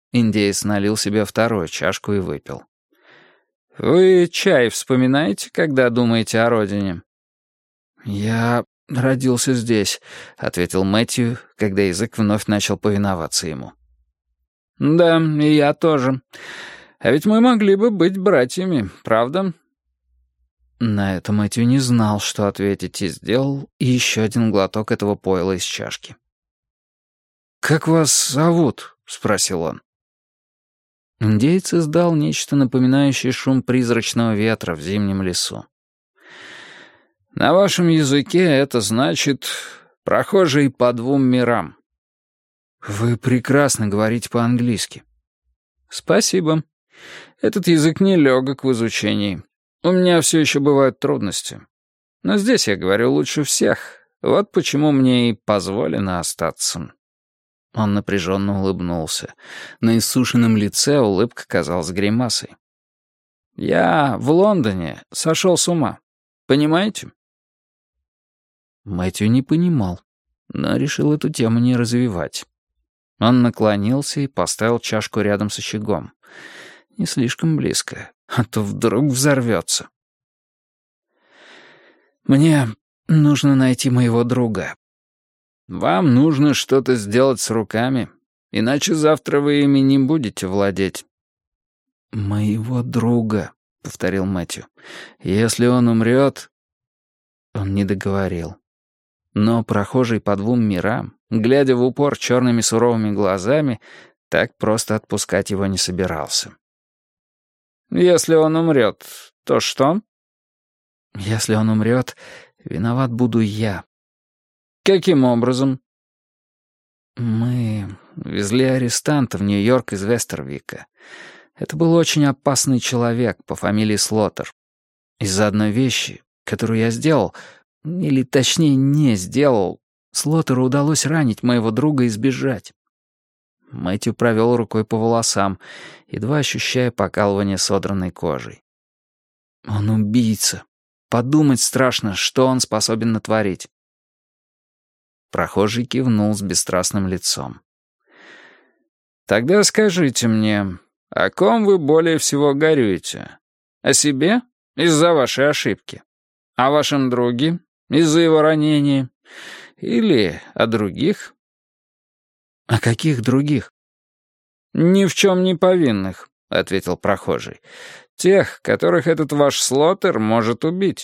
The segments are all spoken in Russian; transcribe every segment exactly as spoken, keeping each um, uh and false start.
Индеец налил себе вторую чашку и выпил. «Вы чай вспоминаете, когда думаете о родине?» «Я родился здесь», — ответил Мэтью, когда язык вновь начал повиноваться ему. «Да, и я тоже. А ведь мы могли бы быть братьями, правда?» На это Мэтью не знал, что ответить, и сделал еще один глоток этого пойла из чашки. «Как вас зовут?» — спросил он. Индеец издал нечто напоминающее шум призрачного ветра в зимнем лесу. «На вашем языке это значит «прохожий по двум мирам». «Вы прекрасно говорите по-английски». «Спасибо. Этот язык нелегок в изучении. У меня все еще бывают трудности. Но здесь я говорю лучше всех. Вот почему мне и позволено остаться». Он напряженно улыбнулся. На иссушенном лице улыбка казалась гримасой. «Я в Лондоне сошел с ума. Понимаете?» Мэтью не понимал, но решил эту тему не развивать. Он наклонился и поставил чашку рядом с очагом. Не слишком близко, а то вдруг взорвется. «Мне нужно найти моего друга». «Вам нужно что-то сделать с руками, иначе завтра вы ими не будете владеть». «Моего друга», — повторил Мэтью. «Если он умрет...» Он не договорил. Но прохожий по двум мирам, глядя в упор черными суровыми глазами, так просто отпускать его не собирался. «Если он умрет, то что?» «Если он умрет, виноват буду я». «Каким образом?» «Мы везли арестанта в Нью-Йорк из Вестервика. Это был очень опасный человек по фамилии Слоттер. Из-за одной вещи, которую я сделал, или точнее не сделал, Слоттеру удалось ранить моего друга и сбежать». Мэтью провел рукой по волосам, едва ощущая покалывание содранной кожей. «Он убийца. Подумать страшно, что он способен натворить». Прохожий кивнул с бесстрастным лицом. «Тогда скажите мне, о ком вы более всего горюете? О себе? Из-за вашей ошибки? О вашем друге? Из-за его ранения? Или о других?» «О каких других?» «Ни в чем не повинных», — ответил прохожий. «Тех, которых этот ваш Слоттер может убить».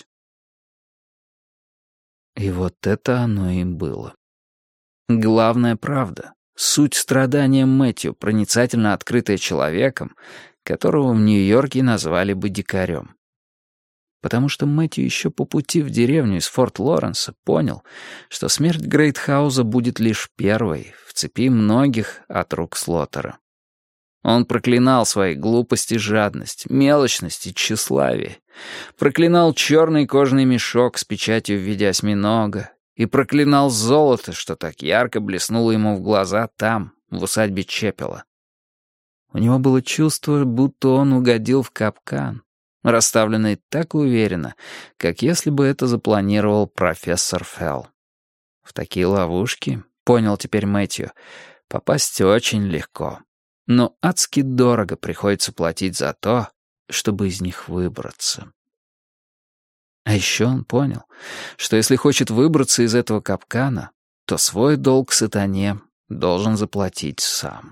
И вот это оно и было. Главная правда, суть страдания Мэтью, проницательно открытая человеком, которого в Нью-Йорке назвали бы дикарем. Потому что Мэтью еще по пути в деревню из Форт-Лоренса понял, что смерть Грейтхауза будет лишь первой в цепи многих от рук Слоттера. Он проклинал свои глупость и жадность, мелочность и тщеславие. Проклинал черный кожаный мешок с печатью в виде осьминога. И проклинал золото, что так ярко блеснуло ему в глаза там, в усадьбе Чеппела. У него было чувство, будто он угодил в капкан, расставленный так уверенно, как если бы это запланировал профессор Фелл. В такие ловушки, понял теперь Мэтью, попасть очень легко. Но адски дорого приходится платить за то, чтобы из них выбраться. А еще он понял, что если хочет выбраться из этого капкана, то свой долг сатане должен заплатить сам.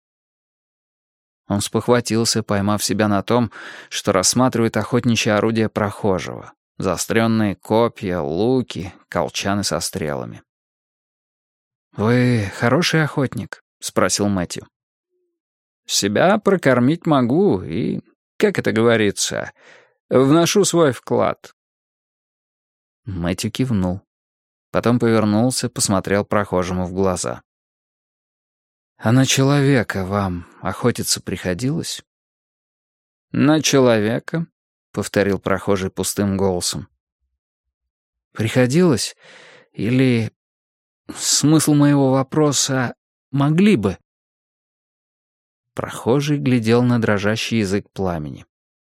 Он спохватился, поймав себя на том, что рассматривает охотничье орудие прохожего, заостренные копья, луки, колчаны со стрелами. «Вы хороший охотник?» — спросил Мэтью. «Себя прокормить могу и, как это говорится, вношу свой вклад». Мэтью кивнул. Потом повернулся, посмотрел прохожему в глаза. «А на человека вам охотиться приходилось?» «На человека?» — повторил прохожий пустым голосом. «Приходилось? Или... Смысл моего вопроса — могли бы?» Прохожий глядел на дрожащий язык пламени.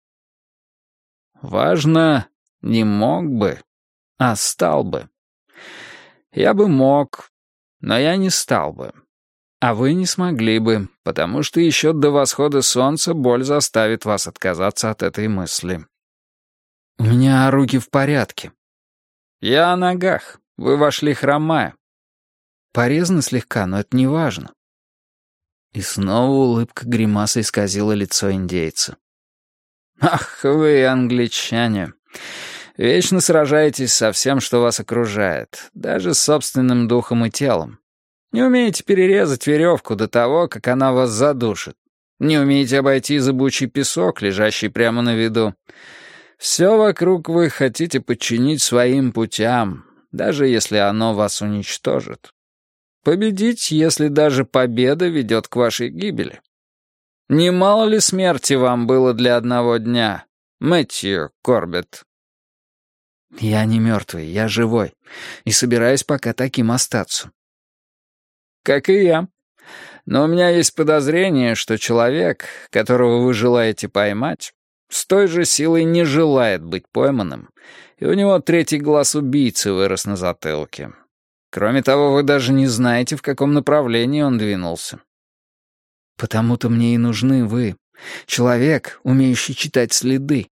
«Важно, не мог бы, а стал бы. Я бы мог, но я не стал бы. А вы не смогли бы, потому что еще до восхода солнца боль заставит вас отказаться от этой мысли. У меня руки в порядке. Я о ногах. Вы вошли хромая. Порезано слегка, но это не важно. И снова улыбка гримасой исказила лицо индейца. Ах, вы, англичане, вечно сражаетесь со всем, что вас окружает, даже с собственным духом и телом. Не умеете перерезать веревку до того, как она вас задушит. Не умеете обойти зыбучий песок, лежащий прямо на виду. Все вокруг вы хотите подчинить своим путям, даже если оно вас уничтожит. Победить, если даже победа ведет к вашей гибели. Немало ли смерти вам было для одного дня, Мэтью Корбетт? Я не мертвый, я живой, и собираюсь пока таким остаться. Как и я. Но у меня есть подозрение, что человек, которого вы желаете поймать, с той же силой не желает быть пойманным, и у него третий глаз убийцы вырос на затылке. Кроме того, вы даже не знаете, в каком направлении он двинулся. Потому-то мне и нужны вы, человек, умеющий читать следы.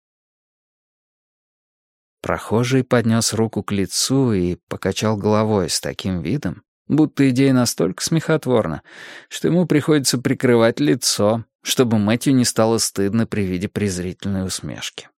Прохожий поднес руку к лицу и покачал головой с таким видом, будто идея настолько смехотворна, что ему приходится прикрывать лицо, чтобы Мэтью не стало стыдно при виде презрительной усмешки.